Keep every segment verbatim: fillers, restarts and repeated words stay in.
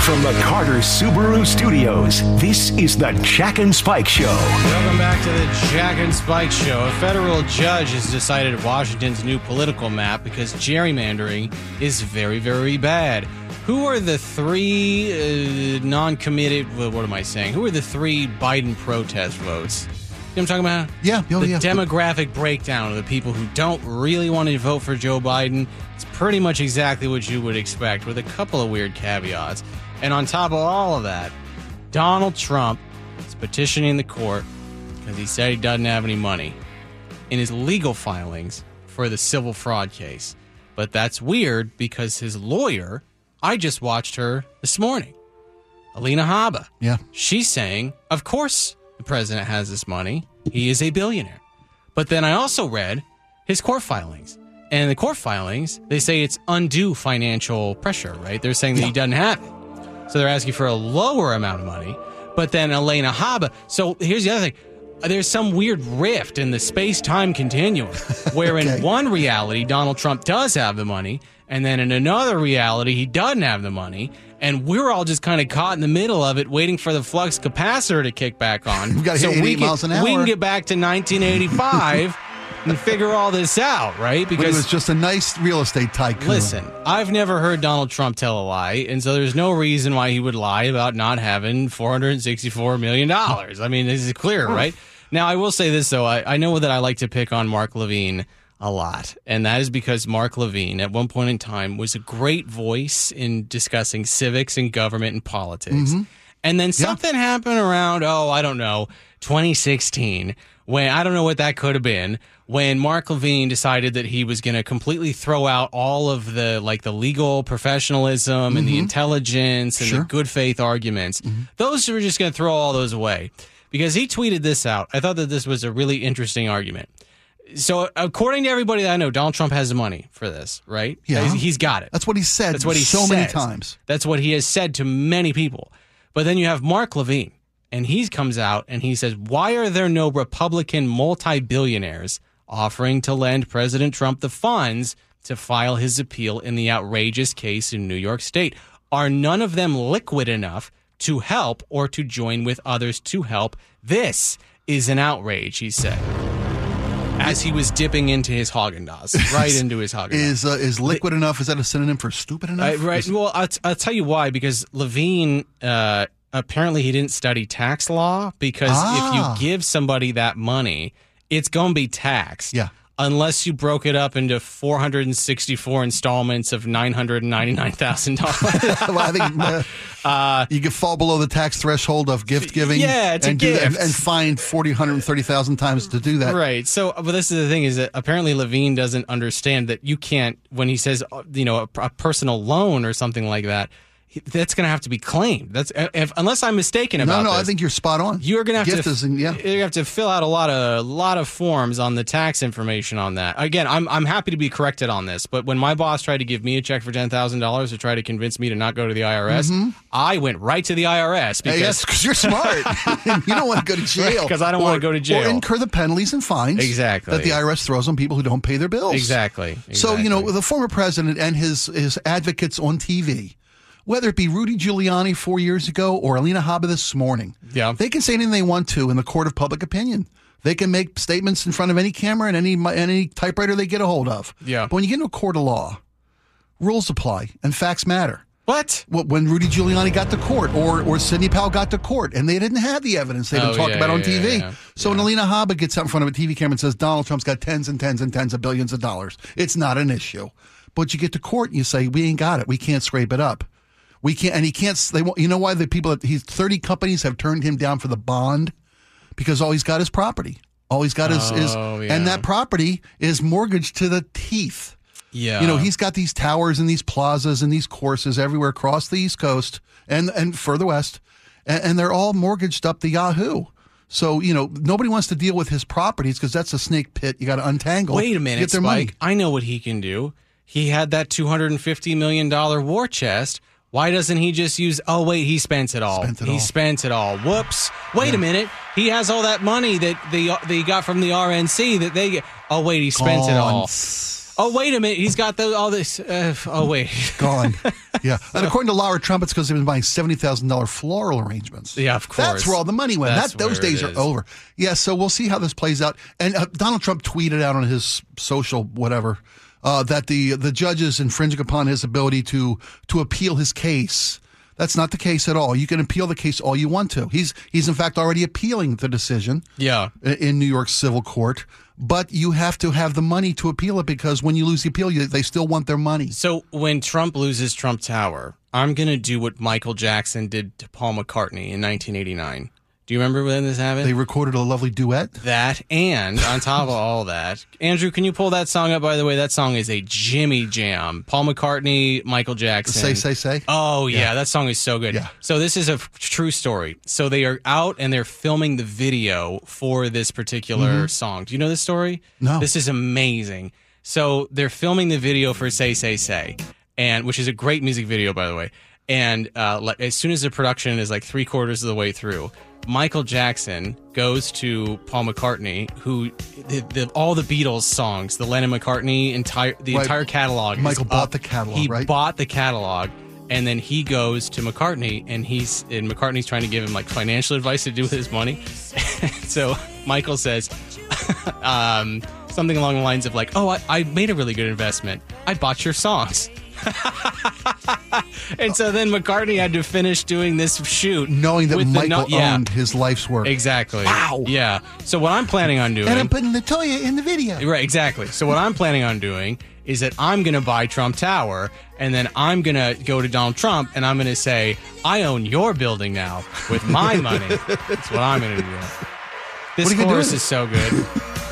From the Carter Subaru Studios, this is the Jack and Spike Show. Welcome back to the Jack and Spike Show. A federal judge has decided Washington's new political map because gerrymandering is very, very bad. Who are the three uh, non-committed, well, what am I saying? Who are the three Biden protest votes? You know what I'm talking about? Yeah. Oh, the yeah. demographic breakdown of the people who don't really want to vote for Joe Biden. It's pretty much exactly what you would expect with a couple of weird caveats. And on top of all of that, Donald Trump is petitioning the court because he said he doesn't have any money in his legal filings for the civil fraud case. But that's weird because his lawyer, I just watched her this morning, Alina Habba. Yeah. She's saying, of course the president has this money. He is a billionaire. But then I also read his court filings. And in the court filings, they say it's undue financial pressure, right? They're saying that yeah. he doesn't have it. So they're asking for a lower amount of money. But then Alina Habba. So here's the other thing. There's some weird rift in the space-time continuum where okay. in one reality, Donald Trump does have the money. And then in another reality, he doesn't have the money. And we're all just kind of caught in the middle of it, waiting for the flux capacitor to kick back on. We've got to so hit we eight can, miles an hour. We can get back to nineteen eighty-five and figure all this out, right? Because it was just a nice real estate tycoon. Listen, I've never heard Donald Trump tell a lie, and so there's no reason why he would lie about not having four hundred sixty-four million dollars. I mean, this is clear, right? Now, I will say this, though. I, I know that I like to pick on Mark Levine a lot, and that is because Mark Levine, at one point in time, was a great voice in discussing civics and government and politics. Mm-hmm. And then something yeah. happened around, oh, I don't know, twenty sixteen, when I don't know what that could have been, when Mark Levine decided that he was going to completely throw out all of the like the legal professionalism mm-hmm. and the intelligence and sure. the good faith arguments. Mm-hmm. Those were just going to throw all those away because he tweeted this out. I thought that this was a really interesting argument. So according to everybody that I know, Donald Trump has the money for this, right? Yeah. He's, he's got it. That's what he said That's what he so says. many times. That's what he has said to many people. But then you have Mark Levine, and he comes out and he says, why are there no Republican multi-billionaires offering to lend President Trump the funds to file his appeal in the outrageous case in New York State? Are none of them liquid enough to help or to join with others to help? This is an outrage, he said, as he was dipping into his Haagen-Dazs, right into his Haagen-Dazs. Is uh, is liquid enough? Is that a synonym for stupid enough? Uh, right. Is, well, I'll, t- I'll tell you why. Because Levine, uh, apparently he didn't study tax law. Because ah. if you give somebody that money, it's going to be taxed. Yeah. Unless you broke it up into four hundred sixty-four installments of nine hundred ninety-nine thousand dollars. Well, I think uh, uh, you could fall below the tax threshold of gift giving. Yeah, it's and a gift. And, and find forty, one hundred thirty thousand times to do that. Right. So, but this is the thing is that apparently Levine doesn't understand that you can't, when he says, you know, a, a personal loan or something like that, that's going to have to be claimed. That's if, unless I'm mistaken about no, no. this, I think you're spot on. You're going to have Gift to, is, yeah. you have to fill out a lot of a lot of forms on the tax information on that. Again, I'm I'm happy to be corrected on this, but when my boss tried to give me a check for ten thousand dollars to try to convince me to not go to the I R S, mm-hmm. I went right to the I R S because hey, yes, because you're smart. You don't want to go to jail because I don't or, want to go to jail or incur the penalties and fines exactly that the I R S throws on people who don't pay their bills. Exactly. exactly. So you know the former president and his his advocates on T V. Whether it be Rudy Giuliani four years ago or Alina Habba this morning, yeah. they can say anything they want to in the court of public opinion. They can make statements in front of any camera and any any typewriter they get a hold of. Yeah. But when you get into a court of law, rules apply and facts matter. What? When Rudy Giuliani got to court or or Sidney Powell got to court and they didn't have the evidence they've been oh, talking yeah, about on yeah, T V. Yeah, so yeah. when Alina Habba gets out in front of a T V camera and says Donald Trump's got tens and tens and tens of billions of dollars, it's not an issue. But you get to court and you say, we ain't got it. We can't scrape it up. We can't, and he can't. They won't. You know why the people? He's thirty companies have turned him down for the bond because all he's got is property. All he's got is, oh, is yeah. and that property is mortgaged to the teeth. Yeah, you know he's got these towers and these plazas and these courses everywhere across the East Coast and and further west, and, and they're all mortgaged up the Yahoo. So you know nobody wants to deal with his properties because that's a snake pit. You got to untangle. Wait a minute, get their Spike. money. I know what he can do. He had that two hundred fifty million dollars war chest. Why doesn't he just use, oh, wait, he spent it all. Spent it he all. spent it all. Whoops. Wait yeah. a minute. He has all that money that they, they got from the R N C that they get. Oh, wait, he spent Gone. it all. Oh, wait a minute. He's got the, all this. Uh, oh, wait. Gone. Yeah. And according to Laura Trump, it's because they've been buying seventy thousand dollars floral arrangements. Yeah, of course. That's where all the money went. That's That Those where it days are is. over. Yeah, so we'll see how this plays out. And uh, Donald Trump tweeted out on his social whatever uh, that the the judge is infringing upon his ability to to appeal his case. That's not the case at all. You can appeal the case all you want to. He's he's in fact already appealing the decision. Yeah. In New York civil court. But you have to have the money to appeal it because when you lose the appeal, you, they still want their money. So when Trump loses Trump Tower, I'm going to do what Michael Jackson did to Paul McCartney in nineteen eighty-nine. Do you remember when this happened? They recorded a lovely duet. That, and on top of all that, Andrew, can you pull that song up, by the way? That song is a Jimmy jam. Paul McCartney, Michael Jackson. Say, say, say. Oh, yeah, yeah. That song is so good. Yeah. So this is a f- true story. So they are out and they're filming the video for this particular mm-hmm. song. Do you know this story? No. This is amazing. So they're filming the video for Say, Say, Say, and which is a great music video, by the way. And uh, like, as soon as the production is like three quarters of the way through, Michael Jackson goes to Paul McCartney, who the, the, all the Beatles songs, the Lennon McCartney entire the right. entire catalog. Michael is bought up. the catalog. He right? bought the catalog, and then he goes to McCartney, and he's and McCartney's trying to give him like financial advice to do with his money. So Michael says um, something along the lines of like, "Oh, I, I made a really good investment. I bought your songs." And so then McCartney had to finish doing this shoot, knowing that with Michael the no- yeah, owned his life's work. Exactly. Wow. Yeah. So what I'm planning on doing, And I'm putting Latoya in the video. right? Exactly. So what I'm planning on doing is that I'm going to buy Trump Tower, and then I'm going to go to Donald Trump, and I'm going to say, "I own your building now with my money." That's what I'm going to do. This What are you gonna chorus do? is so good.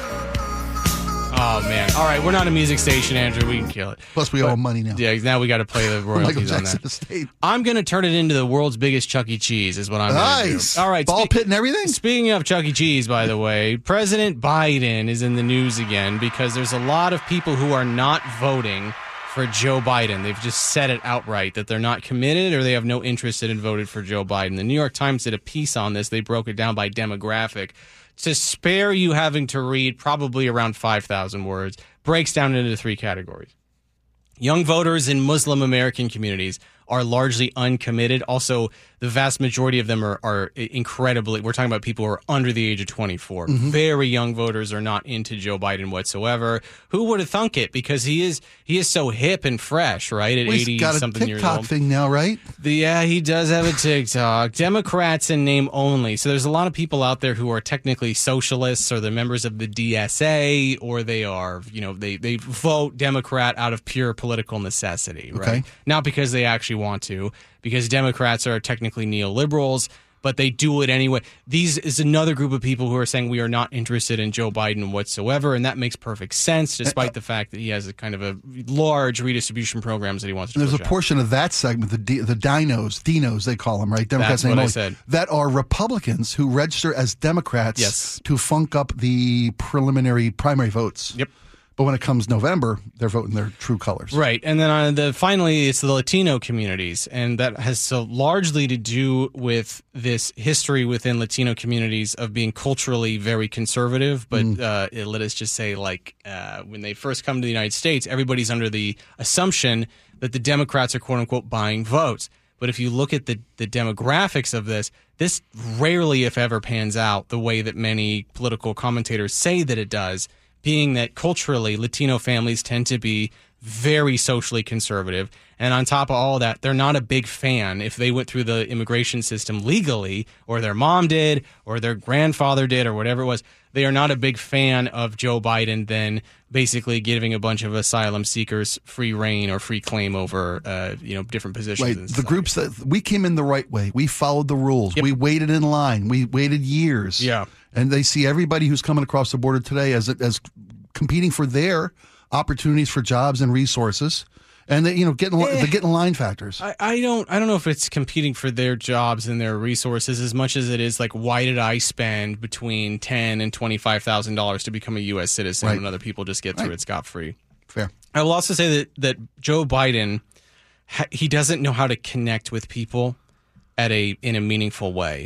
Oh man! All right, we're not a music station, Andrew. We can kill it. Plus, we But- owe him money now. Yeah, now we got to play the Michael royalties on Jackson that. estate. I'm going to turn it into the world's biggest Chuck E. Cheese, is what I'm going to Nice. do. All right. Ball spe- pit and everything? Speaking of Chuck E. Cheese, by the way, President Biden is in the news again because there's a lot of people who are not voting for Joe Biden. They've just said it outright that they're not committed or they have no interest in voted for Joe Biden. The New York Times did a piece on this. They broke it down by demographic. To spare you having to read probably around five thousand words, breaks down into three categories. Young voters in Muslim American communities are largely uncommitted. Also, the vast majority of them are, are incredibly, we're talking about people who are under the age of twenty-four. Mm-hmm. Very young voters are not into Joe Biden whatsoever. Who would have thunk it? Because he is he is so hip and fresh, right? At Well, eighty he's got a something years TikTok old. thing now, right? The, yeah, he does have a TikTok. Democrats in name only. So there's a lot of people out there who are technically socialists or they're members of the D S A or they are, you know, they, they vote Democrat out of pure political necessity, right? Okay. Not because they actually want to, because Democrats are technically neoliberals, but they do it anyway. These is another group of people who are saying we are not interested in Joe Biden whatsoever, and that makes perfect sense, despite the fact that he has a kind of a large redistribution programs that he wants to There's push a out. portion of that segment, the D, the dinos, dinos they call them, right? Democrats That's name what I only, said. that are Republicans who register as Democrats Yes. to funk up the preliminary primary votes. Yep. But when it comes November, they're voting their true colors. Right, and then uh, the finally, it's the Latino communities, and that has so largely to do with this history within Latino communities of being culturally very conservative. But Mm. uh, it, let us just say, like uh, when they first come to the United States, everybody's under the assumption that the Democrats are "quote unquote" buying votes. But if you look at the the demographics of this, this rarely, if ever, pans out the way that many political commentators say that it does. Being that culturally, Latino families tend to be very socially conservative. And on top of all that, they're not a big fan if they went through the immigration system legally, or their mom did, or their grandfather did, or whatever it was. They are not a big fan of Joe Biden then basically giving a bunch of asylum seekers free reign or free claim over, uh, you know, different positions. Right. in The society. groups that we came in the right way. We followed the rules. Yep. We waited in line. We waited years. Yeah. And they see everybody who's coming across the border today as as competing for their opportunities for jobs and resources. And they, you know, getting Eh. they're getting line factors. I, I don't I don't know if it's competing for their jobs and their resources as much as it is like, why did I spend between ten and twenty five thousand dollars to become a U S citizen Right. when other people just get through Right. it scot free? Fair. I will also say that that Joe Biden, ha- he doesn't know how to connect with people at a in a meaningful way.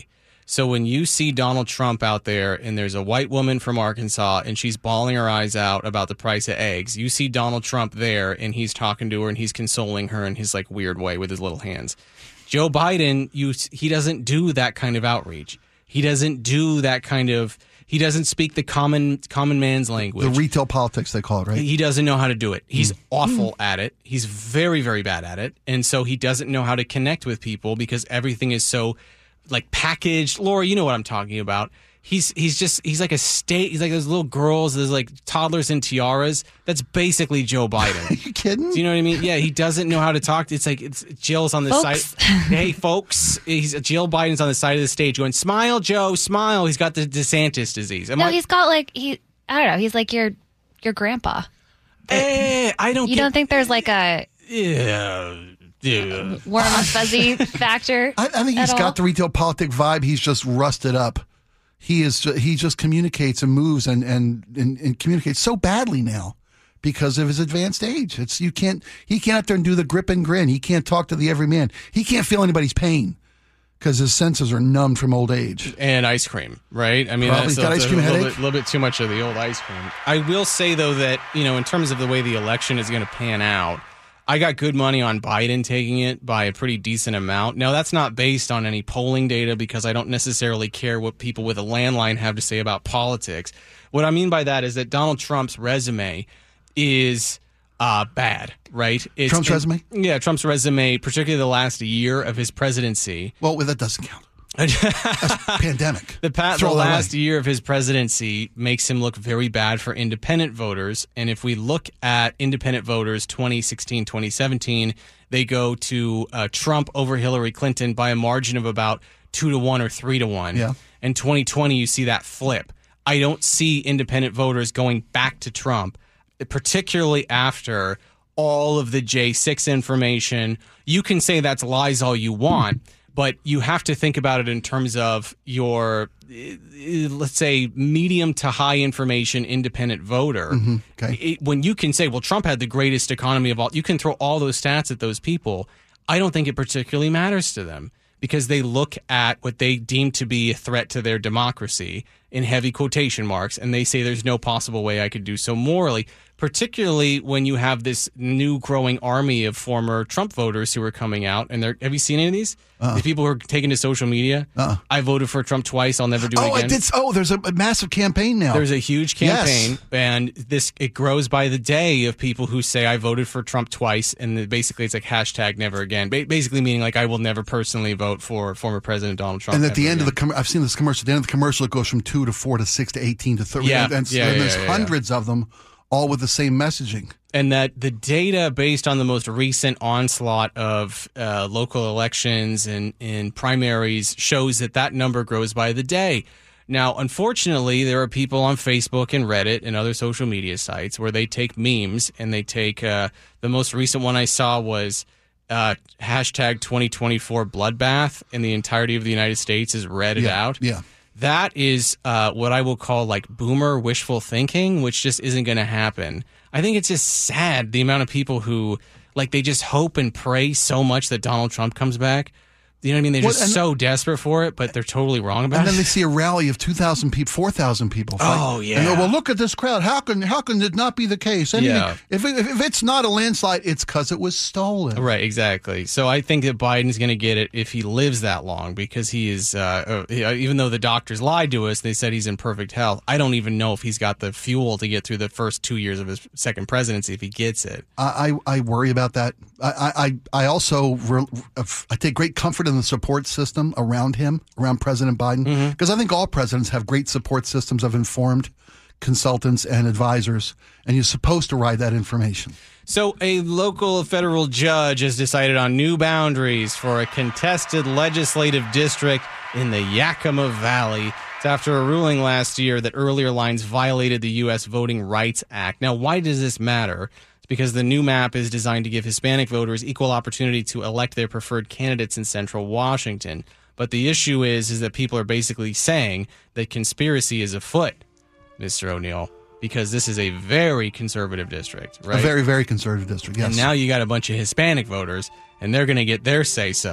So when you see Donald Trump out there and there's a white woman from Arkansas and she's bawling her eyes out about the price of eggs, you see Donald Trump there and he's talking to her and he's consoling her in his like weird way with his little hands. Joe Biden, you he doesn't do that kind of outreach. He doesn't do that kind of he doesn't speak the common common man's language. The retail politics they call it, right? He doesn't know how to do it. He's mm. awful mm. at it. He's very, very bad at it. And so he doesn't know how to connect with people because everything is so like packaged. Laura, you know what I'm talking about. He's he's just he's like a state. He's like those little girls, those like toddlers in tiaras. That's basically Joe Biden. Are you kidding? Do you know what I mean? Yeah, he doesn't know how to talk. It's like it's Jill's on the folks. side. Hey, folks, he's Jill Biden's on the side of the stage going, "Smile, Joe, smile." He's got the DeSantis disease. Am no, I, he's got like he. I don't know. He's like your your grandpa. Eh, I don't. You get, don't think there's like a yeah. Yeah. warm and fuzzy factor? I, I think he's at got all? the retail politic vibe. He's just rusted up. He is. He just communicates and moves and, and, and, and communicates so badly now because of his advanced age. It's you can't. He can't up there and do the grip and grin. He can't talk to the everyman. He can't feel anybody's pain because his senses are numbed from old age. And ice cream, right? I mean, Probably that's got a, ice cream a little headache. bit, little bit too much of the old ice cream. I will say though that you know, in terms of the way the election is going to pan out. I got good money on Biden taking it by a pretty decent amount. Now, that's not based on any polling data because I don't necessarily care what people with a landline have to say about politics. What I mean by that is that Donald Trump's resume is uh, bad, right? It's, Trump's it, resume? Yeah, Trump's resume, particularly the last year of his presidency. Well, that doesn't count. That's pandemic. The, pa- the Throw that last away. year of his presidency makes him look very bad for independent voters. And if we look at independent voters twenty sixteen, twenty seventeen, they go to uh, Trump over Hillary Clinton by a margin of about two to one or three to one. Yeah. And twenty twenty, you see that flip. I don't see independent voters going back to Trump, particularly after all of the J six information. You can say that's lies all you want. But you have to think about it in terms of your, let's say, medium to high information independent voter. Mm-hmm. Okay. It, when you can say, well, Trump had the greatest economy of all, you can throw all those stats at those people. I don't think it particularly matters to them because they look at what they deem to be a threat to their democracy in heavy quotation marks, and they say there's no possible way I could do so morally, particularly when you have this new growing army of former Trump voters who are coming out. And they're, have you seen any of these? Uh-uh. The people who are taking to social media. Uh-uh. I voted for Trump twice. I'll never do it oh, again. I did. Oh, there's a, a massive campaign now. There's a huge campaign, yes. and this it grows by the day of people who say I voted for Trump twice, and basically it's like hashtag never again. Ba- basically meaning like I will never personally vote for former President Donald Trump. And at the end again. of the, com- I've seen this commercial. At the end of the commercial, it goes from two to four to six to eighteen to thirty. Yeah, and, and, yeah, and yeah, there's yeah, hundreds yeah. of them, all with the same messaging. And that the data based on the most recent onslaught of uh, local elections and, and primaries shows that that number grows by the day. Now, unfortunately, there are people on Facebook and Reddit and other social media sites where they take memes and they take uh, the most recent one I saw was uh, hashtag twenty twenty-four bloodbath, and the entirety of the United States is read it Yeah, out. yeah. That is uh, what I will call like boomer wishful thinking, which just isn't going to happen. I think it's just sad the amount of people who like they just hope and pray so much that Donald Trump comes back. You know what I mean? They're Well, just and- so desperate for it, but they're totally wrong about And then it. they see a rally of two thousand people, four thousand people. Oh, fight. yeah. And they're, well, look at this crowd. How can how can it not be the case? Anything, Yeah. If, it, if it's not a landslide, it's because it was stolen. Right, exactly. So I think that Biden's going to get it if he lives that long because he is, uh, uh, even though the doctors lied to us, they said he's in perfect health. I don't even know if he's got the fuel to get through the first two years of his second presidency if he gets it. I, I, I worry about that. I I, I also re, I take great comfort in the support system around him, around President Biden, because Mm-hmm. I think all presidents have great support systems of informed consultants and advisors, and you're supposed to ride that information. So a local federal judge has decided on new boundaries for a contested legislative district in the Yakima Valley. It's after a ruling last year that earlier lines violated the U S Voting Rights Act. Now, why does this matter? It's because the new map is designed to give Hispanic voters equal opportunity to elect their preferred candidates in central Washington. But the issue is, is that people are basically saying that conspiracy is afoot, Mister O'Neill, because this is a very conservative district, right? A very, very conservative district, yes. And now you got a bunch of Hispanic voters, and they're going to get their say-so.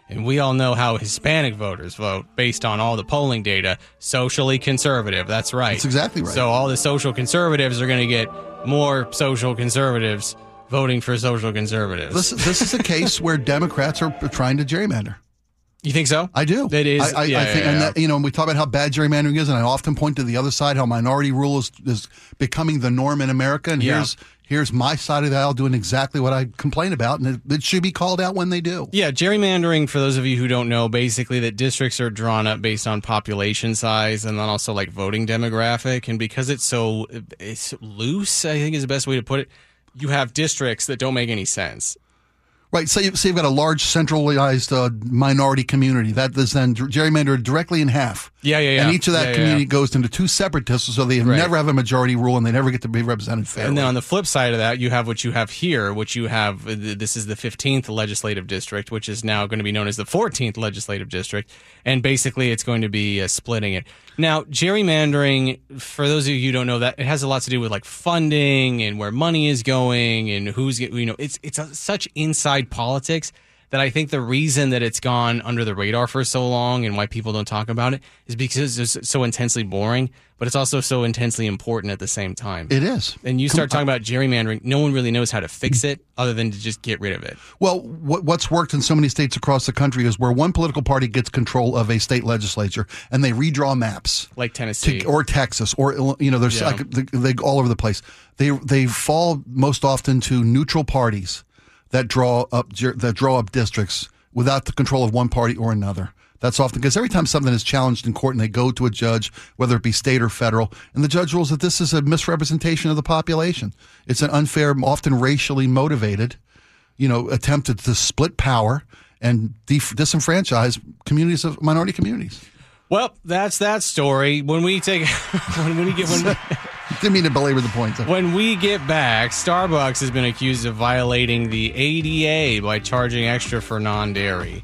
And we all know how Hispanic voters vote based on all the polling data. Socially conservative. That's right. That's exactly right. So all the social conservatives are going to get more social conservatives voting for social conservatives. This, this is a case where Democrats are trying to gerrymander. You think so? I do. It is. I, I, yeah, I think, yeah, and yeah. that, you know, we talk about how bad gerrymandering is, and I often point to the other side, how minority rule is, is becoming the norm in America. And Yeah. here's here's my side of the aisle doing exactly what I complain about, and it, it should be called out when they do. Yeah, gerrymandering, for those of you who don't know, basically that districts are drawn up based on population size and then also like voting demographic. And because it's so it's loose, I think is the best way to put it, you have districts that don't make any sense. Right. So, you, so you've got a large centralized uh, minority community that is then gerrymandered directly in half. Yeah, yeah, yeah. And each of that Yeah, yeah, community yeah. goes into two separate districts, so they Right. never have a majority rule and they never get to be represented fairly. And then on the flip side of that, you have what you have here, which you have, uh, this is the fifteenth legislative district, which is now going to be known as the fourteenth legislative district. And basically, it's going to be uh, splitting it. Now, gerrymandering, for those of you who don't know that, it has a lot to do with like funding and where money is going and who's, get- you know, it's, it's a, such inside politics that I think the reason that it's gone under the radar for so long and why people don't talk about it is because it's so intensely boring, but it's also so intensely important at the same time. It is. And you start talking about gerrymandering, no one really knows how to fix it other than to just get rid of it. Well, what, what's worked in so many states across the country is where one political party gets control of a state legislature and they redraw maps. Like Tennessee. To, or Texas, or Ill- you know, there's Yeah. like they, they all over the place. They they fall most often to neutral parties that draw up ger- that draw up districts without the control of one party or another. That's often because every time something is challenged in court and they go to a judge, whether it be state or federal, and the judge rules that this is a misrepresentation of the population. It's an unfair, often racially motivated, you know, attempt to, to split power and def- disenfranchise communities of minority communities. Well, that's that story. When we take, when we get, when, Didn't mean to belabor the point. when we get back, Starbucks has been accused of violating the A D A by charging extra for non-dairy.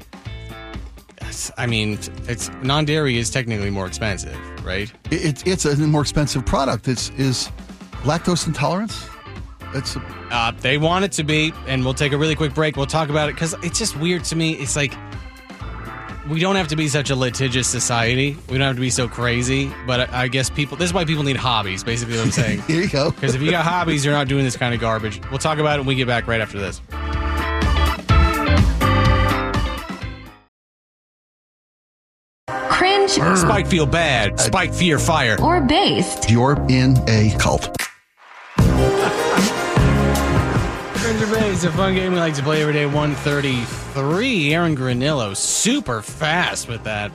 That's- I mean, it's non-dairy is technically more expensive, right? It, it's a more expensive product. It's is lactose intolerance. It's a, Uh, they want it to be, and we'll take a really quick break. We'll talk about it because it's just weird to me. It's like we don't have to be such a litigious society. We don't have to be so crazy. But I, I guess people. This is why people need hobbies. Basically, what I'm saying. here you go. Because if you got hobbies, you're not doing this kind of garbage. We'll talk about it when we get back right after this. Cringe Spike feel bad. Spike fear fire. or based. You're in a cult. Stranger Bay is a fun game we like to play every day. one thirty-three. Aaron Granillo, super fast with that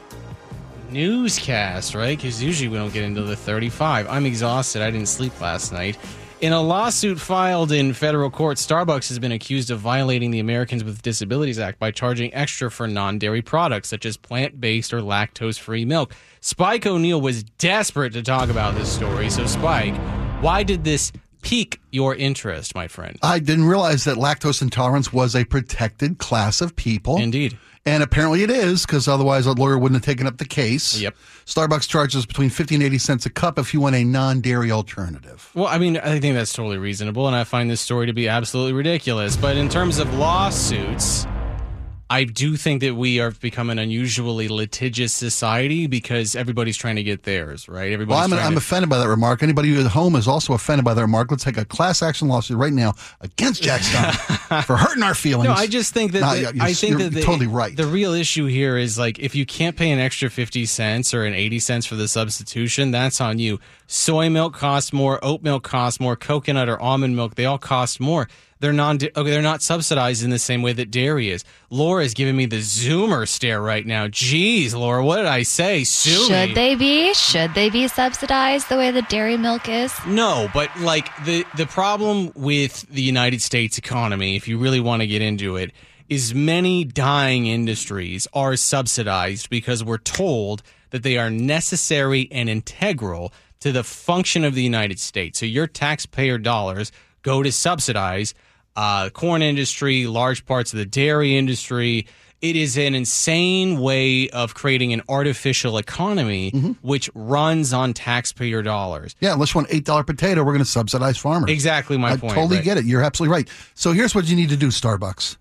newscast, right? Because usually we don't get into the thirty-five. I'm exhausted. I didn't sleep last night. In a lawsuit filed in federal court, Starbucks has been accused of violating the Americans with Disabilities Act by charging extra for non-dairy products, such as plant-based or lactose-free milk. Spike O'Neill was desperate to talk about this story. So, Spike, why did this pique your interest, my friend? I didn't realize that lactose intolerance was a protected class of people. Indeed. And apparently it is, because otherwise a lawyer wouldn't have taken up the case. Yep. Starbucks charges between fifty and eighty cents a cup if you want a non-dairy alternative. Well, I mean, I think that's totally reasonable, and I find this story to be absolutely ridiculous. But in terms of lawsuits, I do think that we are becoming an unusually litigious society because everybody's trying to get theirs, right? Everybody's Well, I'm, trying I'm to- offended by that remark. Anybody at home is also offended by that remark. Let's take a class action lawsuit right now against Jack Stein for hurting our feelings. No, I just think that No, the- yeah, you're- I think you're that the, totally right. The real issue here is like if you can't pay an extra fifty cents or an eighty cents for the substitution, that's on you. Soy milk costs more, oat milk costs more, coconut or almond milk, they all cost more. They're non okay, they're not subsidized in the same way that dairy is. Laura is giving me the zoomer stare right now. Jeez, Laura, what did I say? Sue Should me. they be? Should they be subsidized the way the dairy milk is? No, but like the the problem with the United States economy, if you really want to get into it, is many dying industries are subsidized because we're told that they are necessary and integral to the function of the United States. So your taxpayer dollars go to subsidize uh, corn industry, large parts of the dairy industry. It is an insane way of creating an artificial economy Mm-hmm. which runs on taxpayer dollars. Yeah, unless you want an eight dollar potato, we're going to subsidize farmers. Exactly my I point. totally right? get it. You're absolutely right. So here's what you need to do, Starbucks.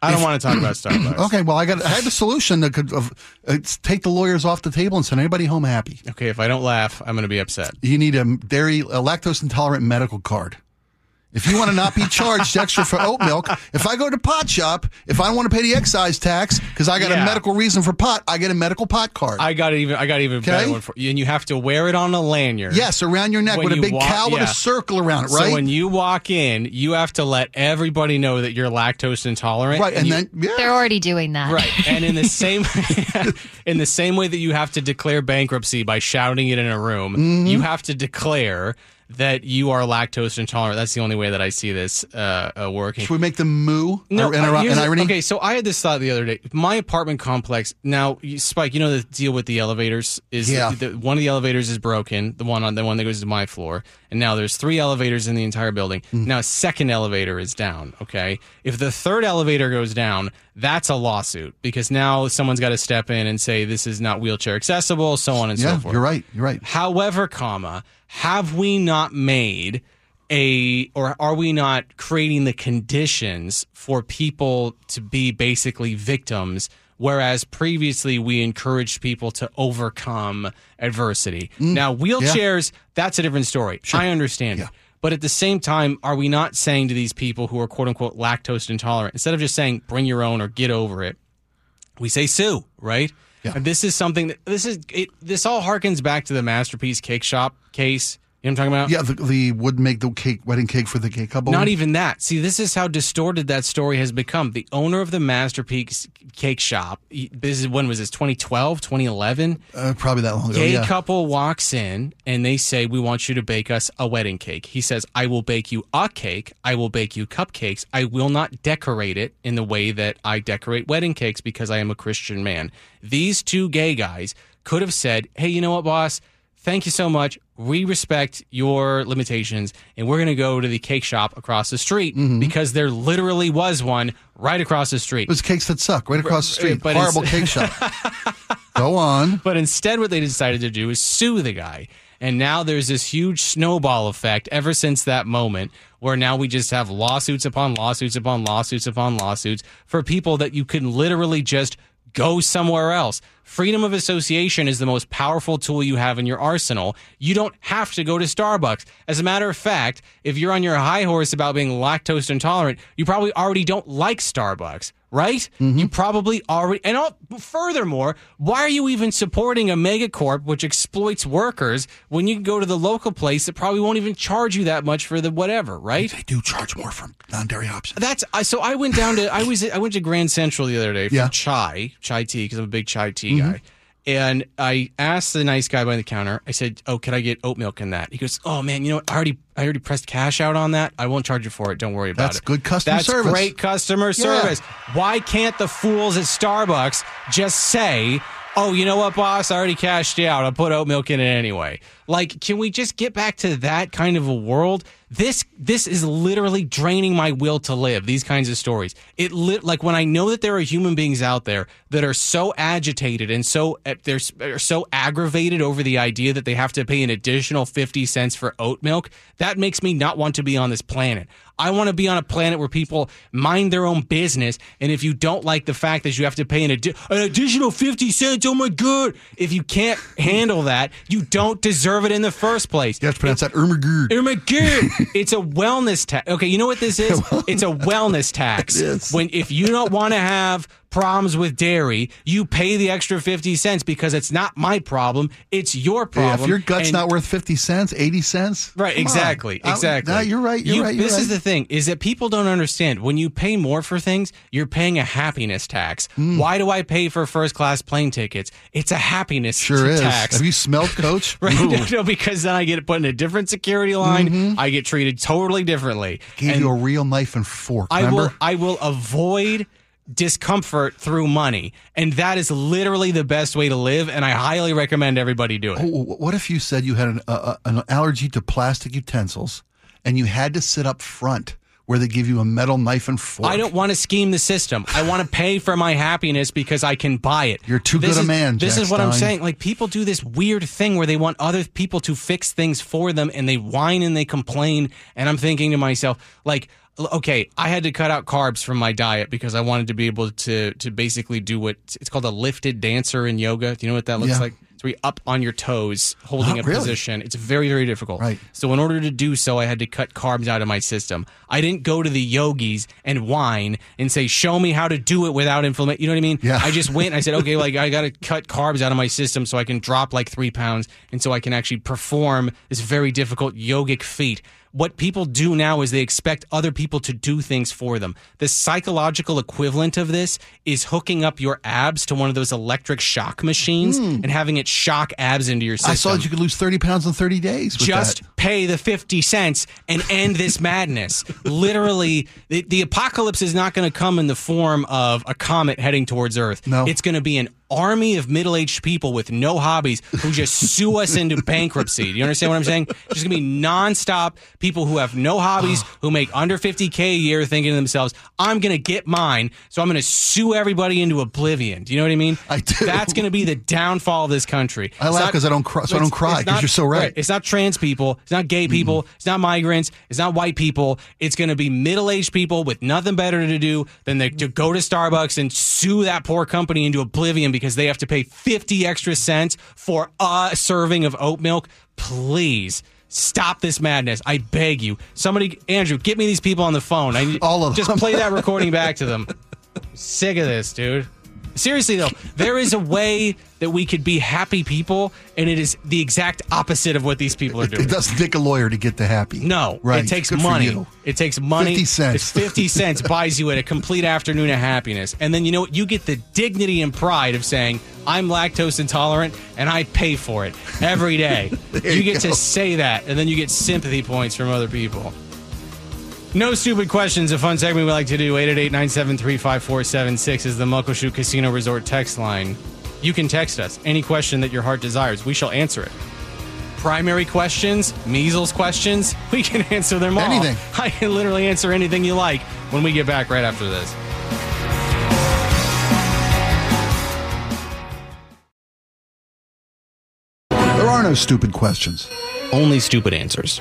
I don't If- want to talk about Starbucks. Okay, well, I got I had a solution that could uh, it's take the lawyers off the table and send anybody home happy. Okay, if I don't laugh, I'm going to be upset. You need a dairy, a lactose intolerant medical card. If you want to not be charged extra for oat milk, if I go to pot shop, if I want to pay the excise tax because I got Yeah. a medical reason for pot, I get a medical pot card. I got even. I got even Okay. better one for you, and you have to wear it on a lanyard. yes, around your neck When with a you big walk- cow with yeah. a circle around it, right? So when you walk in, you have to let everybody know that you're lactose intolerant. right, and you- then yeah. They're already doing that. Right, and in the same in the same way that you have to declare bankruptcy by shouting it in a room, Mm-hmm. you have to declare that you are lactose intolerant. That's the only way that I see this uh, uh, working. Should we make them moo? No, or, and, uh, here's and the- irony? okay. So I had this thought the other day. My apartment complex. Now, you- Spike, you know the deal with the elevators is Yeah. the, the, one of the elevators is broken. The one on the one that goes to my floor, and now there's three elevators in the entire building. Mm. Now, a second elevator is down. Okay, if the third elevator goes down, that's a lawsuit because now someone's got to step in and say this is not wheelchair accessible, so on and Yeah, so forth. you're right. You're right. However, comma, have we not made a, or are we not creating the conditions for people to be basically victims, whereas previously we encouraged people to overcome adversity? Now, wheelchairs, that's a different story. I understand Yeah. it. But at the same time, are we not saying to these people who are quote unquote lactose intolerant, instead of just saying bring your own or get over it, we say sue, right? Yeah. And this is something that this is it, this all harkens back to the Masterpiece Cake Shop case. You know what I'm talking about? Yeah, the, the would make the cake wedding cake for the gay couple. Not even that. See, this is how distorted that story has become. The owner of the Masterpiece Cake Shop, he- this is when was this? twenty twelve, twenty eleven uh, probably that long ago. Gay yeah. couple walks in and they say, we want you to bake us a wedding cake. He says, I will bake you a cake. I will bake you cupcakes. I will not decorate it in the way that I decorate wedding cakes because I am a Christian man. These two gay guys could have said, hey, you know what, boss? Thank you so much. We respect your limitations, and we're going to go to the cake shop across the street because there literally was one right across the street. It was cakes that suck right across the street. But Horrible it's- cake shop. Go on. But instead, what they decided to do is sue the guy. And now there's this huge snowball effect ever since that moment where now we just have lawsuits upon lawsuits upon lawsuits upon lawsuits for people that you can literally just go somewhere else. Freedom of association is the most powerful tool you have in your arsenal. You don't have to go to Starbucks. As a matter of fact, if you're on your high horse about being lactose intolerant, you probably already don't like Starbucks, right? You probably already, and all, furthermore, why are you even supporting a megacorp which exploits workers when you can go to the local place that probably won't even charge you that much for the whatever, right? They do charge more for non-dairy options. That's I so I went down to I was I went to Grand Central the other day for Yeah. chai chai tea because I'm a big chai tea guy, and I asked the nice guy behind the counter. I said, "Oh, could I get oat milk in that?" He goes, "Oh man, you know what? I already I already pressed cash out on that. I won't charge you for it. Don't worry about That's it." good customer That's service. great customer service. Why can't the fools at Starbucks just say, "Oh, you know what, boss? I already cashed you out. I'll put oat milk in it anyway." Like, can we just get back to that kind of a world? This this is literally draining my will to live. These kinds of stories. It lit like when I know that there are human beings out there that are so agitated and so they're are so aggravated over the idea that they have to pay an additional fifty cents for oat milk. That makes me not want to be on this planet. I want to be on a planet where people mind their own business. And if you don't like the fact that you have to pay an, addi- an additional fifty cents, oh my God. If you can't handle that, you don't deserve it in the first place. You have to pronounce that Ermagerd. Oh my God. It's a wellness tax. Okay, you know what this is? It's a wellness tax. It is. When if you don't want to have problems with dairy, you pay the extra fifty cents because it's not my problem, it's your Yeah, problem. if your gut's And- not worth fifty cents, eighty cents. Right, come exactly, on. I- exactly. no, you're right. You're You- right. You're this right. is the thing: is that people don't understand. When you pay more for things, you're paying a happiness tax. Hmm. Why do I pay for first class plane tickets? It's a happiness Sure is. tax. Have you smelled Coach? Right? Ooh. No, because then I get put in a different security line. I get treated totally differently. Gave And you a real knife and fork. I remember? will. I will avoid discomfort through money, and that is literally the best way to live. And I highly recommend everybody do it. Oh, what if you said you had an, uh, an allergy to plastic utensils and you had to sit up front where they give you a metal knife and fork? I don't want to scheme the system. I want to pay for my happiness because I can buy it. You're too This good a is- man, This Jack is what I'm Stein. saying. Like, people do this weird thing where they want other people to fix things for them, and they whine and they complain. And I'm thinking to myself, like, Okay, I had to cut out carbs from my diet because I wanted to be able to to basically do what it's called a lifted dancer in yoga. Do you know what that looks Yeah. like? It's where you're up on your toes, holding Not a really. position. It's very, very difficult. Right. So in order to do so, I had to cut carbs out of my system. I didn't go to the yogis and whine and say, show me how to do it without inflammation. You know what I mean? Yeah. I just went and I said, okay, like I got to cut carbs out of my system so I can drop like three pounds and so I can actually perform this very difficult yogic feat. What people do now is they expect other people to do things for them. The psychological equivalent of this is hooking up your abs to one of those electric shock machines and having it shock abs into your system. I saw that you could lose thirty pounds in thirty days with Just that. pay the fifty cents and end this madness. Literally, the, the apocalypse is not going to come in the form of a comet heading towards Earth. No. It's going to be an army of middle-aged people with no hobbies who just sue us into bankruptcy. Do you understand what I'm saying? There's going to be nonstop people who have no hobbies, who make under fifty K a year thinking to themselves, I'm going to get mine, so I'm going to sue everybody into oblivion. Do you know what I mean? I do. That's going to be the downfall of this country. I It's laugh not- 'cause I don't cry- so I don't it's- cry, it's 'cause not- you're so right. It's not trans people. It's not gay people. It's not migrants. It's not white people. It's going to be middle-aged people with nothing better to do than they, to go to Starbucks and sue that poor company into oblivion because they have to pay fifty extra cents for a serving of oat milk. Please stop this madness. I beg you. Somebody, Andrew, get me these people on the phone. I need, All of just them. play that recording back to them. Sick of this, dude. Seriously, though, there is a way that we could be happy people, and it is the exact opposite of what these people are doing. It doesn't take a lawyer to get to happy. No, right. it takes Good for money. you. It takes money. fifty cents. It's fifty cents buys you a complete afternoon of happiness. And then you know what? You get the dignity and pride of saying, I'm lactose intolerant and I pay for it every day. There you you get go. to say that, and then you get sympathy points from other people. No Stupid Questions, a fun segment we like to do. eight eight eight, nine seven three, five four seven six is the Muckleshoot Casino Resort text line. You can text us any question that your heart desires. We shall answer it. Primary questions, measles questions, we can answer them all. Anything. I can literally answer anything you like when we get back right after this. There are no stupid questions. Only stupid answers.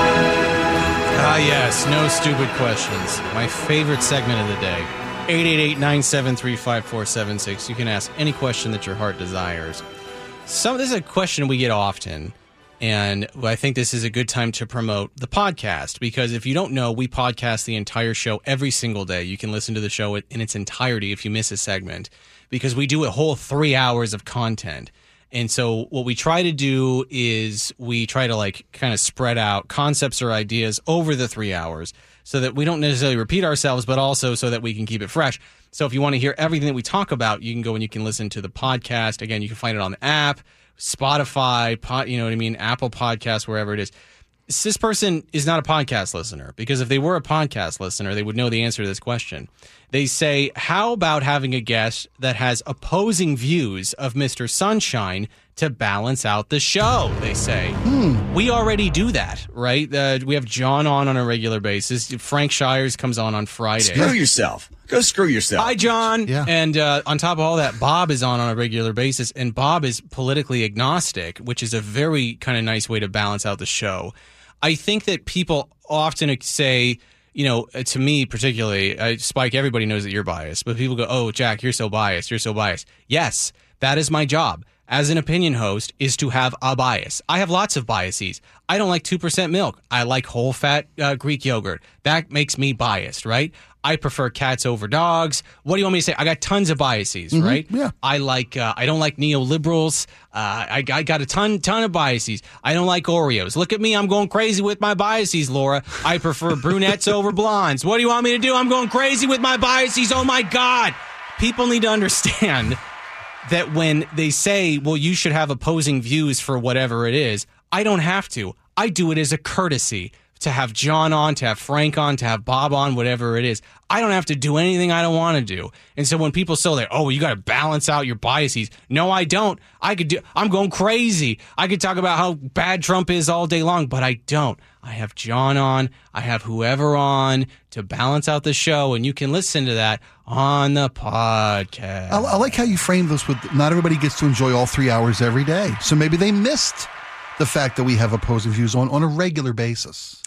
Ah, yes, no stupid questions. My favorite segment of the day. eight eight eight, nine seven three, five four seven six. You can ask any question that your heart desires. Some, this is a question we get often, and I think this is a good time to promote the podcast, because if you don't know, we podcast the entire show every single day. You can listen to the show in its entirety if you miss a segment, because we do a whole three hours of content. And so what we try to do is we try to like kind of spread out concepts or ideas over the three hours so that we don't necessarily repeat ourselves, but also so that we can keep it fresh. So if you want to hear everything that we talk about, you can go and you can listen to the podcast. Again, you can find it on the app, Spotify, pod, you know what I mean, Apple Podcasts, wherever it is. This person is not a podcast listener, because if they were a podcast listener, they would know the answer to this question. They say, how about having a guest that has opposing views of Mister Sunshine to balance out the show? They say. Hmm. We already do that, right? Uh, we have John on on a regular basis. Frank Shires comes on on Friday. Screw yourself. Go screw yourself. Hi, John. Yeah. And uh, on top of all that, Bob is on on a regular basis, and Bob is politically agnostic, which is a very kind of nice way to balance out the show. I think that people often say, you know, to me particularly, uh, Spike, everybody knows that you're biased, but people go, oh, Jack, you're so biased. You're so biased. Yes, that is my job as an opinion host, is to have a bias. I have lots of biases. I don't like two percent milk. I like whole fat uh, Greek yogurt. That makes me biased, right? I prefer cats over dogs. What do you want me to say? I got tons of biases, Mm-hmm. right? Yeah. I like. Uh, I don't like neoliberals. Uh, I, I got a ton, ton of biases. I don't like Oreos. Look at me. I'm going crazy with my biases, Laura. I prefer brunettes over blondes. What do you want me to do? I'm going crazy with my biases. Oh my God! People need to understand that when they say, well, you should have opposing views for whatever it is, I don't have to. I do it as a courtesy to have John on, to have Frank on, to have Bob on, whatever it is. I don't have to do anything I don't want to do. And so when people say, that, oh, you got to balance out your biases. No, I don't. I could do, I'm going crazy. I could talk about how bad Trump is all day long, but I don't. I have John on. I have whoever on to balance out the show, and you can listen to that on the podcast. I, I like how you framed this with not everybody gets to enjoy all three hours every day. So maybe they missed the fact that we have opposing views on, on a regular basis.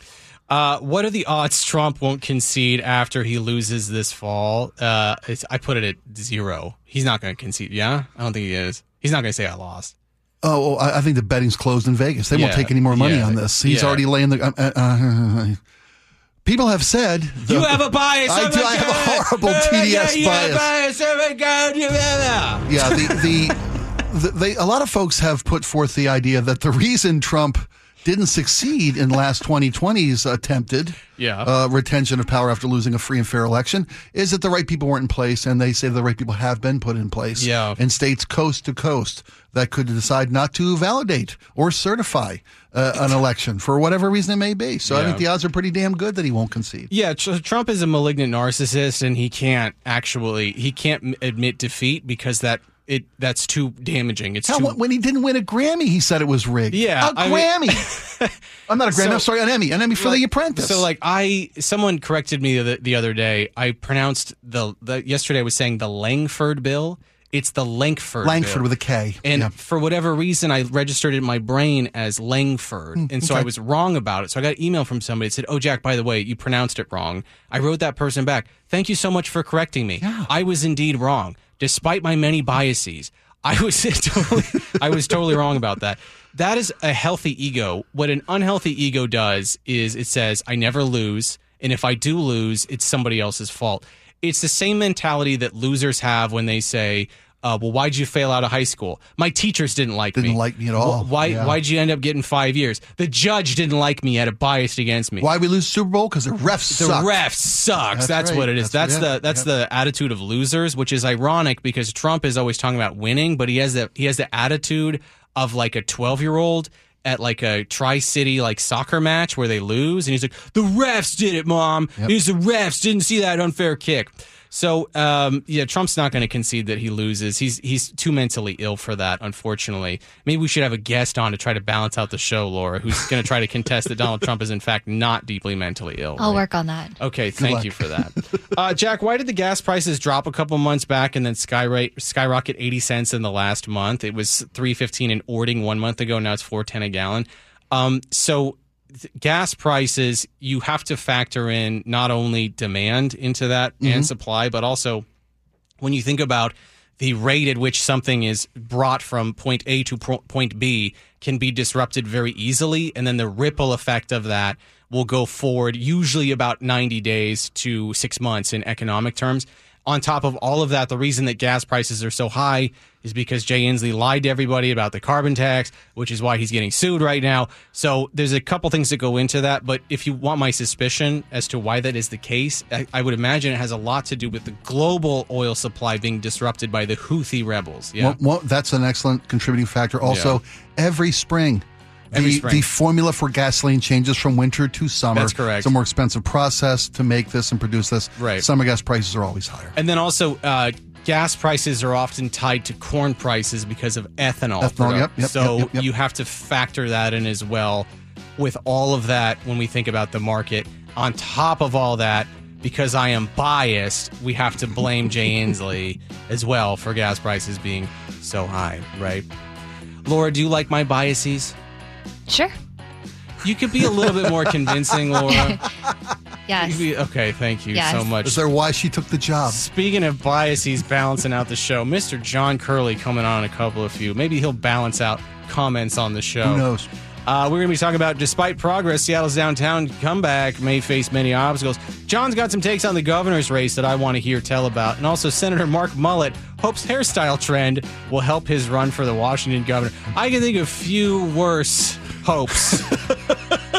Uh, what are the odds Trump won't concede after he loses this fall? Uh, it's, I put it at zero. He's not going to concede. Yeah? I don't think he is. He's not going to say I lost. Oh, well, I I think the betting's closed in Vegas. They won't Yeah, take any more money yeah, on this. He's yeah. already laying the. Uh, uh, uh, people have said the, You have a bias. I oh do. my I have a God. horrible Oh T my D S God, you have a bias. bias. Oh my God, you have a- Yeah, the the, the they a lot of folks have put forth the idea that the reason Trump didn't succeed in last twenty twenty's attempted Yeah. uh, retention of power after losing a free and fair election is that the right people weren't in place, and they say the right people have been put in place Yeah. in states coast to coast that could decide not to validate or certify uh, an election for whatever reason it may be. So I Yeah. think the odds are pretty damn good that he won't concede. Yeah, tr- Trump is a malignant narcissist, and he can't actually he can't m- admit defeat because that it that's too damaging. It's Hell, too when he didn't win a Grammy, he said it was rigged. Yeah, a I mean- Grammy. I'm not a Grammy. So- I'm sorry, an Emmy. An Emmy for Like, The Apprentice. So, like, I someone corrected me the, the other day. I pronounced the, the yesterday I was saying the Langford bill. It's the Lankford. Langford bill. with a K. And Yeah. for whatever reason, I registered it in my brain as Langford. and so okay. I was wrong about it. So I got an email from somebody that said, oh, Jack, by the way, you pronounced it wrong. I wrote that person back. Thank you so much for correcting me. Yeah. I was indeed wrong. Despite my many biases, I was totally, I was totally wrong about that. That is a healthy ego. What an unhealthy ego does is it says, I never lose. And if I do lose, it's somebody else's fault. It's the same mentality that losers have when they say, uh, well, why'd you fail out of high school? My teachers didn't like Didn't me. like me at all. Wh- Why, Yeah. Why'd you end up getting five years? The judge didn't like me, had a bias against me. Why we lose the Super Bowl? Because the refs The suck. ref sucks. That's That's, right. what it is. That's- That's, yeah, the that's yeah. the attitude of losers, which is ironic because Trump is always talking about winning, but he has the he has the attitude of like a twelve year old at like a Tri-City like soccer match where they lose, and he's like, the refs did it, mom. Yep. He's the refs didn't see that unfair kick. So um, yeah, Trump's not going to concede that he loses. He's he's too mentally ill for that, unfortunately. Maybe we should have a guest on to try to balance out the show, Laura, who's going to try to contest that Donald Trump is in fact not deeply mentally ill. I'll right? work on that. Okay, thank luck. you for that. Uh, Jack, why did the gas prices drop a couple months back and then skyrocket, skyrocket eighty cents in the last month? It was three fifteen in Ording one month ago. Now it's four ten a gallon. Um, so th- gas prices, you have to factor in not only demand into that and supply, but also when you think about the rate at which something is brought from point A to pro- point B can be disrupted very easily. And then the ripple effect of that will go forward, usually about ninety days to six months in economic terms. On top of all of that, the reason that gas prices are so high is because Jay Inslee lied to everybody about the carbon tax, which is why he's getting sued right now. So there's a couple things that go into that. But if you want my suspicion as to why that is the case, I, I would imagine it has a lot to do with the global oil supply being disrupted by the Houthi rebels. Yeah. Well, well, that's an excellent contributing factor. Also, every spring, Every the, spring. the formula for gasoline changes from winter to summer. That's correct. It's a more expensive process to make this and produce this. Right. Summer gas prices are always higher. And then also, uh, gas prices are often tied to corn prices because of ethanol. Ethanol, produ- yep, yep, so yep, yep, yep. you have to factor that in as well with all of that when we think about the market. On top of all that, because I am biased, we have to blame Jay Inslee as well for gas prices being so high, right? Laura, do you like my biases? Sure. You could be a little bit more convincing, Laura. You Yes. could be- okay, thank you Yes. so much. Is there why she took the job? Speaking of biases balancing out the show, Mister John Curley coming on a couple of few. Maybe he'll balance out comments on the show. Who knows? Uh, we're going to be talking about, despite progress, Seattle's downtown comeback may face many obstacles. John's got some takes on the governor's race that I want to hear tell about. And also, Senator Mark Mullet hopes hairstyle trend will help his run for the Washington governor. I can think of few worse hopes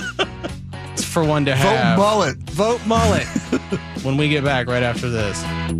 for one to Vote have. mullet. Vote Mullet. When we get back right after this.